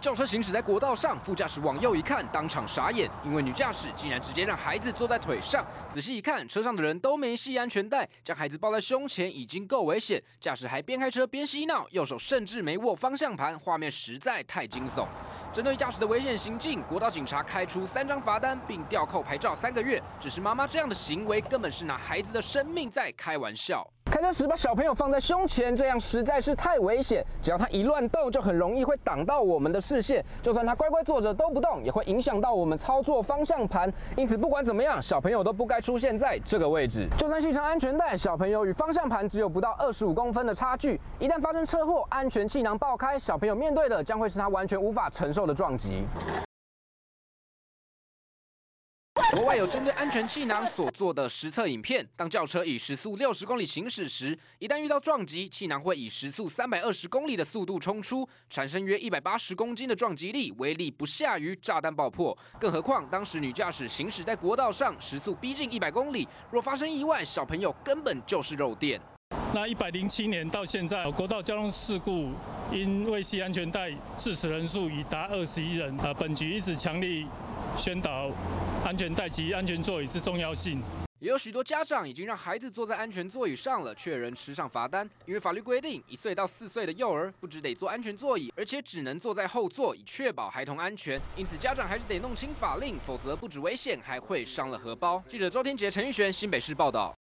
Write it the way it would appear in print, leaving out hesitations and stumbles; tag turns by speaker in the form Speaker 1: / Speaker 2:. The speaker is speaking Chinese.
Speaker 1: 轿车行驶在国道上，副驾驶往右一看，当场傻眼，因为女驾驶竟然直接让孩子坐在腿上。仔细一看，车上的人都没系安全带，将孩子抱在胸前已经够危险，驾驶还边开车边嬉闹，右手甚至没握方向盘，画面实在太惊悚。针对驾驶的危险行径，国道警察开出3张罚单，并吊扣牌照3个月。只是妈妈这样的行为，根本是拿孩子的生命在开玩笑。开车时把小朋友放在胸前，这样实在是太危险。只要他一乱动，就很容易会挡到我们的视线。就算他乖乖坐着都不动，也会影响到我们操作方向盘。因此，不管怎么样，小朋友都不该出现在这个位置。就算系上安全带，小朋友与方向盘只有不到25公分的差距。一旦发生车祸，安全气囊爆开，小朋友面对的将会是他完全无法承受的撞击。国外有针对安全气囊所做的实测影片，当轿车以时速60公里行驶时，一旦遇到撞击，气囊会以时速320公里的速度冲出，产生约180公斤的撞击力，威力不下于炸弹爆破。更何况当时女驾驶行驶在国道上，时速逼近100公里，若发生意外，小朋友根本就是肉垫。
Speaker 2: 那107年到现在，国道交通事故因未系安全带致死人数已达21人。本局一直强力宣导安全带及安全座椅之重要性。
Speaker 1: 也有许多家长已经让孩子坐在安全座椅上了，却仍吃上罚单。因为法律规定，1岁到4岁的幼儿不只得坐安全座椅，而且只能坐在后座，以确保孩童安全。因此，家长还是得弄清法令，否则不止危险，还会伤了荷包。记者周天杰、陈玉璇，新北市报道。